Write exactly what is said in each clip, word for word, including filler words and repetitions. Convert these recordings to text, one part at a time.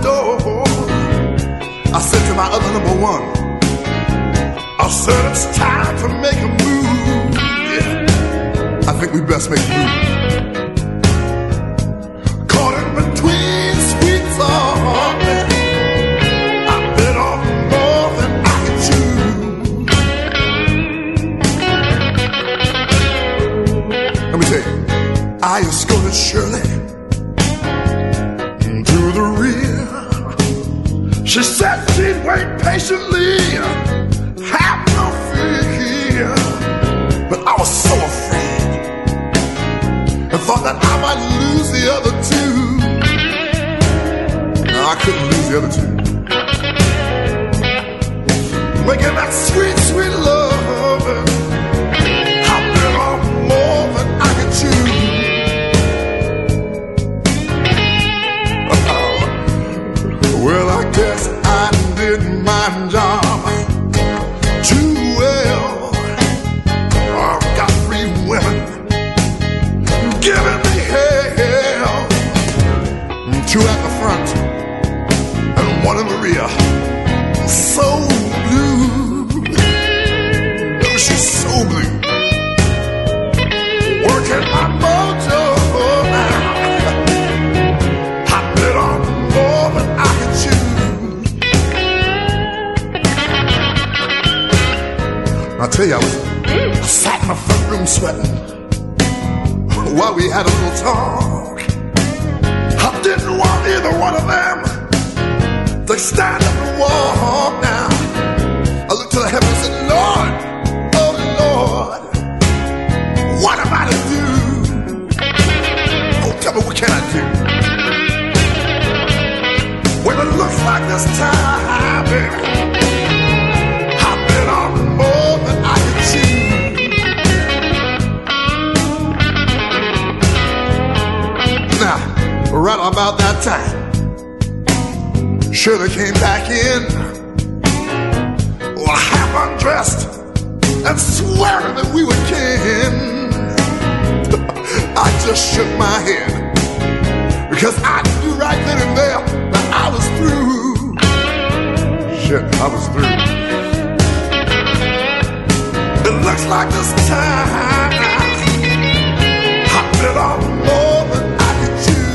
door. I said to my other number one, I said it's time to make a move. Yeah, I think we best make a move. Caught in between sweet talk, I bit off more than I could chew. Let me tell you, I escorted Shirley to the rear. She said she'd wait patiently, have no fear. But I was so afraid and thought that I might lose the other two. No, I couldn't lose the other two. Making that sweet, sweet love, I bit off more than I could chew. Well, I guess I did my job too well. I've got three women giving me hell, two at the front and one in the rear. So blue, oh, she's so blue. Working my mojo now. I bit on more than I could chew. I tell you, I was I sat in the front room sweating while we had a little talk. I didn't want either one of them to stand up and walk now. I looked to the heavens and said, Lord, oh Lord, what am I to do? Oh, tell me, what can I do? When it looks like this time, baby, I've been on more than I can chew. Now, right about that time, Shirley came back in, well, half undressed and swearing that we were kin. I just shook my head because I knew right then and there that I was through. Shit, I was through. It looks like this time I bit off more than I could chew.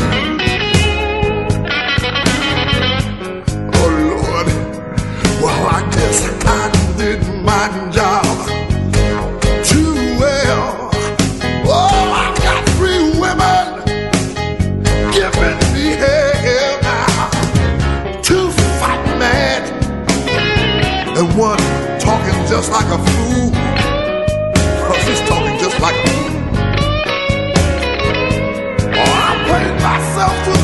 Oh Lord, well I guess I did my job too well. Oh, I've got three women giving me hell now. Two fighting mad and one talking just like a fool. Oh, she's talking just like a fool. Oh, I played myself to